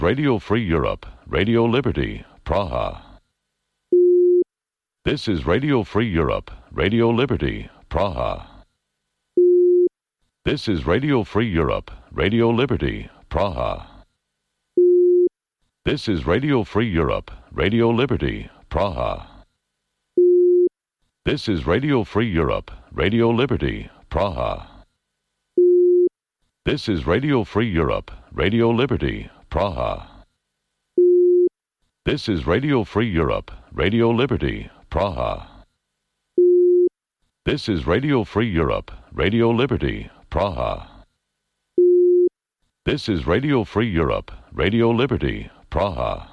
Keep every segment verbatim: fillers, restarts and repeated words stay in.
Radio Free Europe, Radio Liberty, Praha. This is Radio Free Europe, Radio Liberty, Praha. This is Radio Free Europe, Radio Liberty, Praha. This is Radio Free Europe, Radio Liberty, Praha. This is Radio Free Europe, Radio Liberty, Praha. This is Radio Free Europe, Radio Liberty, Praha. This is Radio Free Europe, Radio Liberty, Praha. This is Radio Free Europe, Radio Liberty, Praha. This is Radio Free Europe, Radio Liberty, Praha.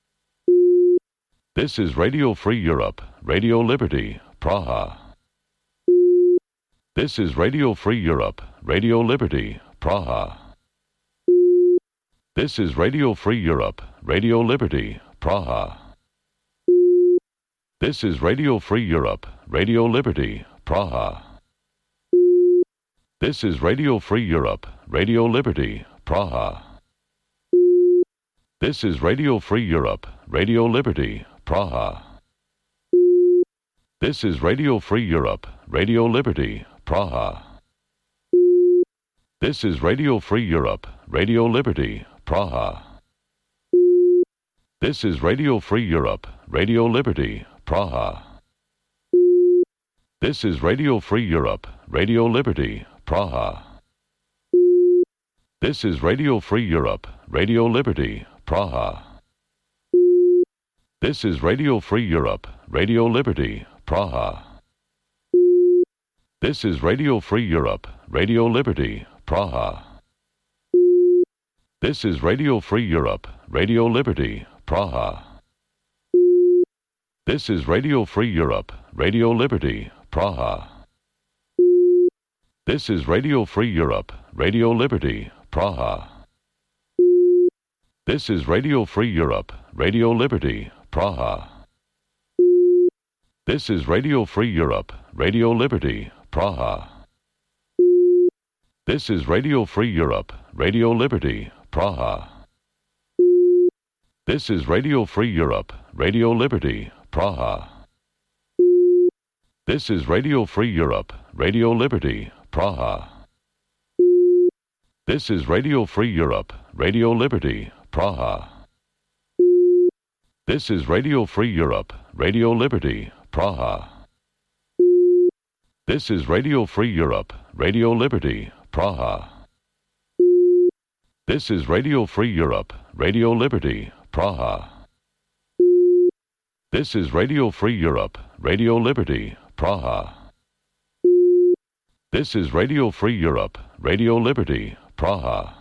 This is Radio Free Europe, Radio Liberty, Praha. This is Radio Free Europe, Radio Liberty, Praha. This is Radio Free Europe, Radio Liberty, Praha. This is Radio Free Europe, Radio Liberty, Praha. This is Radio Free Europe, Radio Liberty, Praha. This is Radio Free Europe, Radio Liberty, Praha. This is Radio Free Europe, Radio Liberty, Praha. This is Radio Free Europe, Radio Liberty, Praha. This is Radio Free Europe, Radio Liberty, Praha. This is Radio Free Europe, Radio Liberty, Praha. This is Radio Free Europe, Radio Liberty, Praha. This is Radio Free Europe, Radio Liberty, Praha. This is Radio Free Europe, Radio Liberty, Praha. This is Radio Free Europe, Radio Liberty, Praha. This is Radio Free Europe, Radio Liberty, Praha. This is Radio Free Europe, Radio Liberty, Praha. This is Radio Free Europe, Radio Liberty, Praha. This is Radio Free Europe, Radio Liberty, Praha. This is Radio Free Europe, Radio Liberty, Praha. This is Radio Free Europe, Radio Liberty, Praha. This is Radio Free Europe, Radio Liberty, Praha. This is Radio Free Europe, Radio Liberty, Praha. This is Radio Free Europe, Radio Liberty, Praha. This is Radio Free Europe, Radio Liberty, Praha. This is Radio Free Europe, Radio Liberty, Praha. This is Radio Free Europe, Radio Liberty, Praha. This is Radio Free Europe, Radio Liberty, Praha.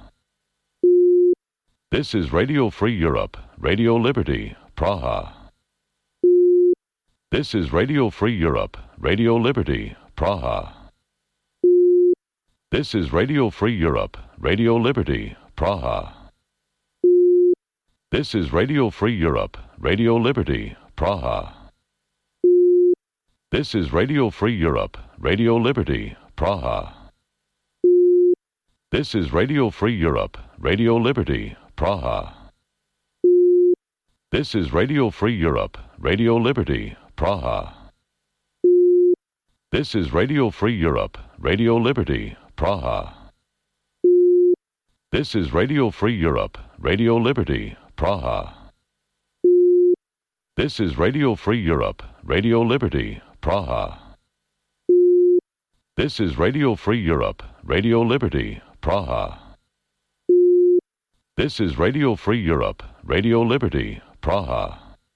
This is Radio Free Europe, Radio Liberty, Praha. This is Radio Free Europe, Radio Liberty, Praha. This is Radio Free Europe, Radio Liberty, Praha. This is Radio Free Europe, Radio Liberty, Praha. This is Radio Free Europe, Radio Liberty, Praha. This is Radio Free Europe, Radio Liberty, Praha. This is Radio Free Europe, Radio Liberty, Praha. This is Radio Free Europe, Radio Liberty, Praha. This is Radio Free Europe, Radio Liberty, Praha. This is Radio Free Europe, Radio Liberty, Praha. This is Radio Free Europe, Radio Liberty, Praha. This is Radio Free Europe, Radio Liberty, Praha.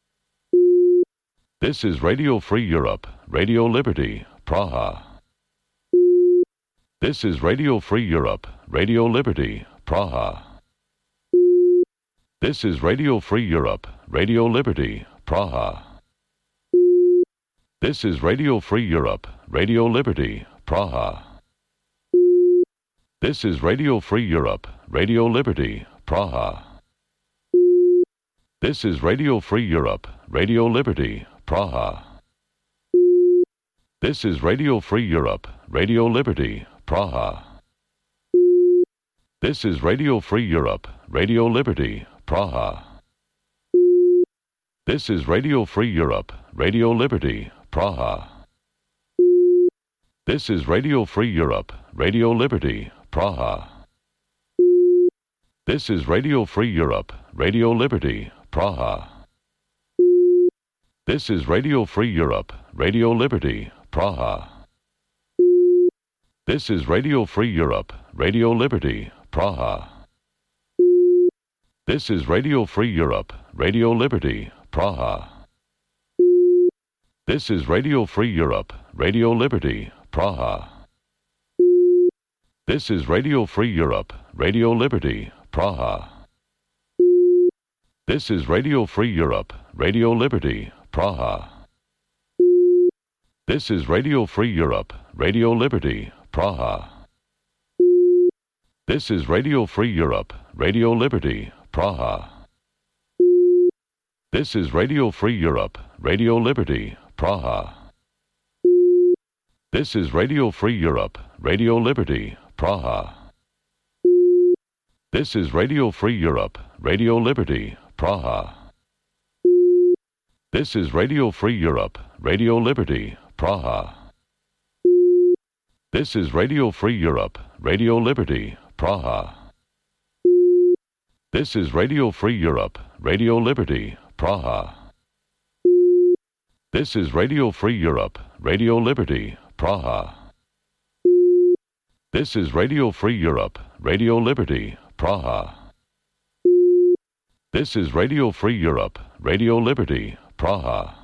This is Radio Free Europe, Radio Liberty, Praha. This is Radio Free Europe, Radio Liberty, Praha. This is Radio Free Europe, Radio Liberty, Praha. This is Radio Free Europe, Radio Liberty, Praha. This is Radio Free Europe, Radio Liberty, Praha. This is Radio Free Europe, Radio Liberty, Praha. This is Radio Free Europe, Radio Liberty, Praha. This is Radio Free Europe, Radio Liberty, Praha. This is Radio Free Europe, Radio Liberty, Praha. This is Radio Free Europe, Radio Liberty, Praha. This is Radio Free Europe, Radio Liberty, Praha. This is Radio Free Europe, Radio Liberty, Praha. This is Radio Free Europe, Radio Liberty, Praha. This is Radio Free Europe, Radio Liberty, Praha. This is Radio Free Europe, Radio Liberty, Praha. This is Radio Free Europe, Radio Liberty, Praha. This is Radio Free Europe, Radio Liberty, Praha. This is Radio Free Europe, Radio Liberty, Praha. This is Radio Free Europe, Radio Liberty, Praha. This is Radio Free Europe, Radio Liberty, Praha. This is Radio Free Europe, Radio Liberty, Praha. This is Radio Free Europe, Radio Liberty, Praha. This is Radio Free Europe, Radio Liberty, Praha. This is Radio Free Europe, Radio Liberty, Praha. This is Radio Free Europe, Radio Liberty, Praha. This is Radio Free Europe, Radio Liberty, Praha. This is Radio Free Europe, Radio Liberty, Praha. This is Radio Free Europe, Radio Liberty, Praha.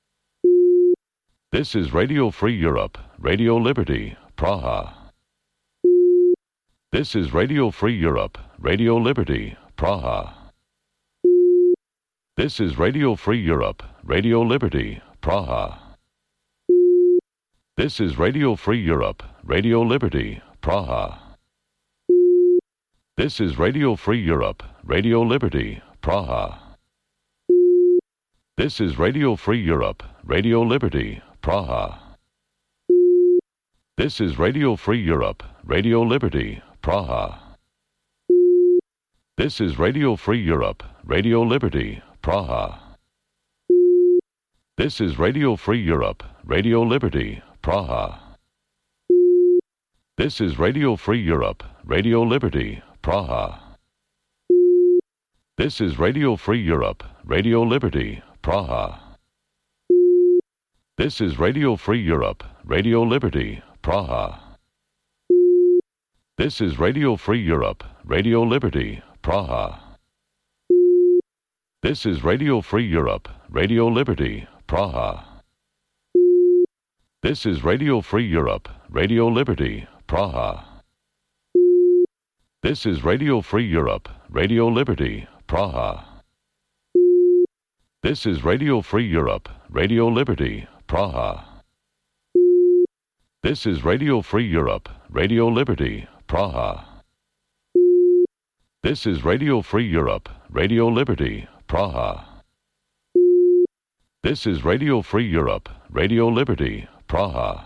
This is Radio Free Europe, Radio Liberty, Praha. This is Radio Free Europe, Radio Liberty, Praha. This is Radio Free Europe, Radio Liberty, Praha. This is Radio Free Europe, Radio Liberty, Praha. This is Radio Free Europe, Radio Liberty, Praha. This is Radio Free Europe, Radio Liberty, Praha. This is Radio Free Europe, Radio Liberty, Praha. This is Radio Free Europe, Radio Liberty, Praha. This is Radio Free Europe, Radio Liberty, Praha. This is Radio Free Europe, Radio Liberty, Praha. This is Radio Free Europe, Radio Liberty, Praha. This is Radio Free Europe, Radio Liberty, Praha. This is Radio Free Europe, Radio Liberty, Praha. This is Radio Free Europe, Radio Liberty, Praha. This is Radio Free Europe, Radio Liberty, Praha. This is Radio Free Europe, Radio Liberty, Praha. This is Radio Free Europe, Radio Liberty, Praha. This is Radio Free Europe, Radio Liberty, Praha. This is Radio Free Europe, Radio Liberty, Praha. This is Radio Free Europe, Radio Liberty, Praha.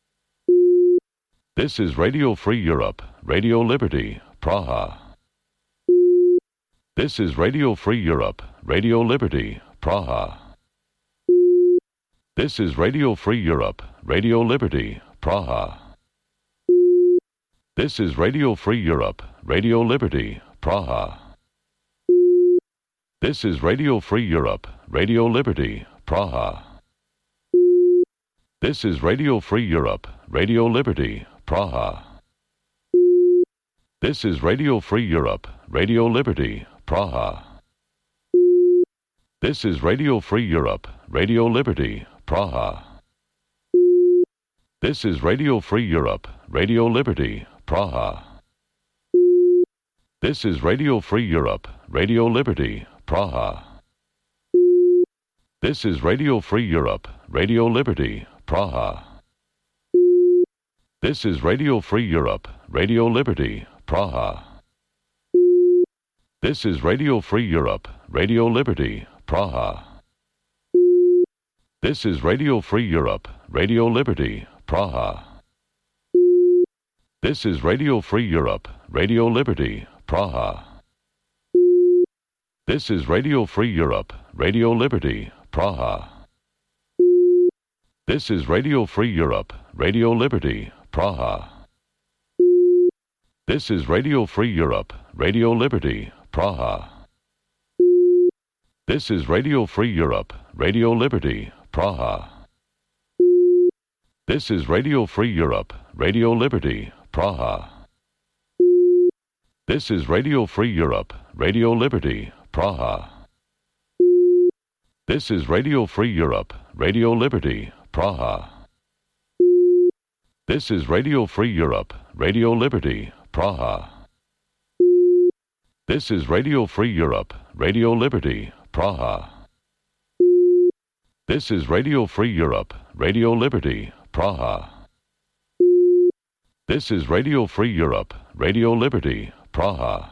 This is Radio Free Europe, Radio Liberty, Praha. This is Radio Free Europe, Radio Liberty, Praha. This is Radio Free Europe, Radio Liberty, Praha. This is Radio Free Europe, Radio Liberty, Praha. This is Radio Free Europe, Radio Liberty, Praha. This is Radio Free Europe, Radio Liberty, Praha. This is Radio Free Europe, Radio Liberty, Praha. This is Radio Free Europe, Radio Liberty, Praha. This is Radio Free Europe, Radio Liberty, Praha. This is Radio Free Europe, Radio Liberty, Praha. This is Radio Free Europe, Radio Liberty, Praha. This is Radio Free Europe, Radio Liberty, Praha. This is Radio Free Europe, Radio Liberty, Praha. This is Radio Free Europe, Radio Liberty, Praha. This is Radio Free Europe, Radio Liberty, Praha. This is Radio Free Europe, Radio Liberty, Praha. This is Radio Free Europe, Radio Liberty, Praha. This is Radio Free Europe, Radio Liberty, Praha. This is Radio Free Europe, Radio Liberty, Praha. This is Radio Free Europe, Radio Liberty, Praha. This is Radio Free Europe, Radio Liberty, Praha. This is Radio Free Europe, Radio Liberty, Praha. This is Radio Free Europe, Radio Liberty, Praha. This is Radio Free Europe, Radio Liberty, Praha. This is Radio Free Europe, Radio Liberty, Praha. This is Radio Free Europe, Radio Liberty, Praha.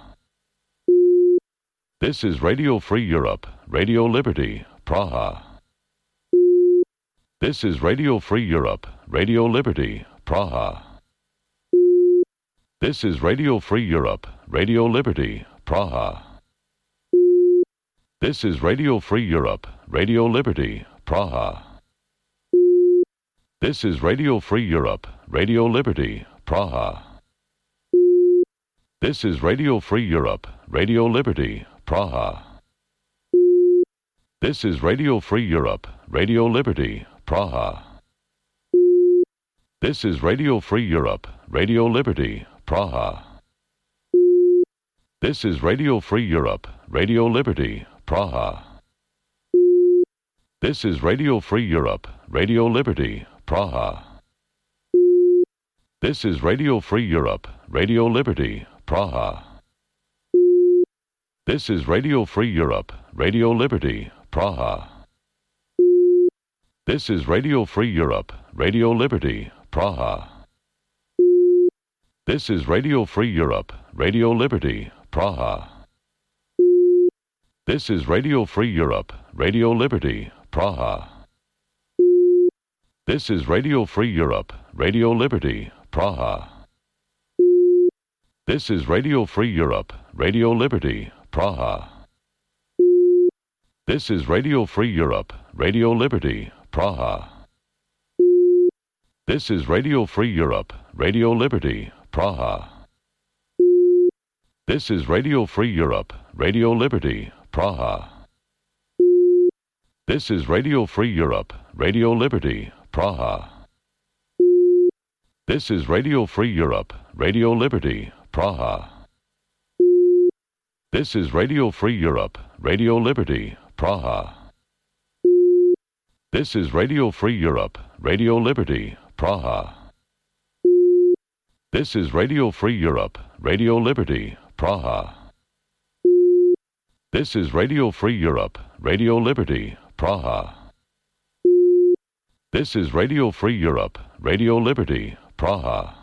This is Radio Free Europe, Radio Liberty, Praha. This is Radio Free Europe, Radio Liberty, Praha. This is Radio Free Europe, Radio Liberty, Praha. This is Radio Free Europe, Radio Liberty, Praha. This is Radio Free Europe, Radio Liberty, Praha. This is Radio Free Europe, Radio Liberty, Praha. This is Radio Free Europe, Radio Liberty, Praha. This is Radio Free Europe, Radio Liberty, Praha. This is Radio Free Europe, Radio Liberty, Praha. This is Radio Free Europe, Radio Liberty, Praha. This is Radio Free Europe, Radio Liberty, Praha. This is Radio Free Europe, Radio Liberty, Praha. This is Radio Free Europe, Radio Liberty, Praha. This is Radio Free Europe, Radio Liberty, Praha. This is Radio Free Europe, Radio Liberty, Praha. This is Radio Free Europe, Radio Liberty, Praha. This is Radio Free Europe, Radio Liberty, Praha. This is Radio Free Europe, Radio Liberty, Praha. This is Radio Free Europe, Radio Liberty, Praha. This is Radio Free Europe, Radio Liberty, Praha. This is Radio Free Europe, Radio Liberty, Praha. This is Radio Free Europe, Radio Liberty, Praha. This is Radio Free Europe, Radio Liberty, Praha. This is Radio Free Europe, Radio Liberty, Praha. This is Radio Free Europe, Radio Liberty, Praha. This is Radio Free Europe, Radio Liberty, Praha. This is Radio Free Europe, Radio Liberty, Praha.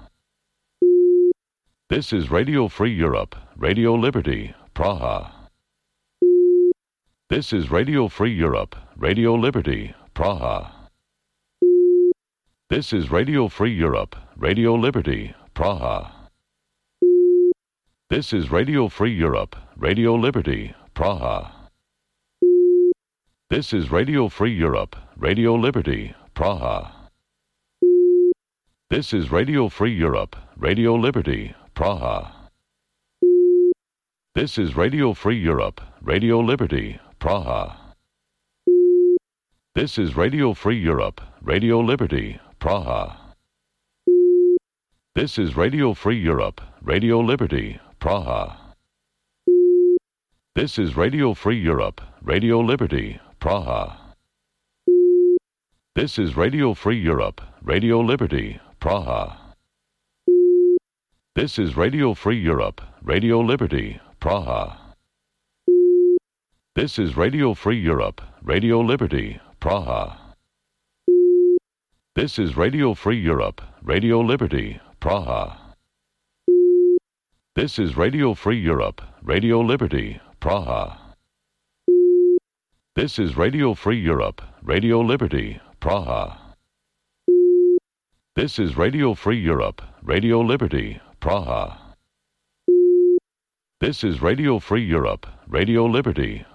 This is Radio Free Europe, Radio Liberty, Praha. This is Radio Free Europe, Radio Liberty, Praha. This is Radio Free Europe, Radio Liberty, Praha. This is Radio Free Europe, Radio Liberty, Praha. This is Radio Free Europe, Radio Liberty, Praha. This is Radio Free Europe, Radio Liberty, Praha. This is Radio Free Europe, Radio Liberty, Praha. This is Radio Free Europe, Radio Liberty, Praha. This is Radio Free Europe, Radio Liberty, Praha. This is Radio Free Europe, Radio Liberty, Praha. This is Radio Free Europe, Radio Liberty, Praha. This is Radio Free Europe, Radio Liberty, Praha. This is Radio Free Europe, Radio Liberty, Praha. This is Radio Free Europe, Radio Liberty, Praha. This is Radio Free Europe, Radio Liberty, Praha. This is Radio Free Europe, Radio Liberty, Praha. This is Radio Free Europe, Radio Liberty, Praha. This is Radio Free Europe, Radio Liberty,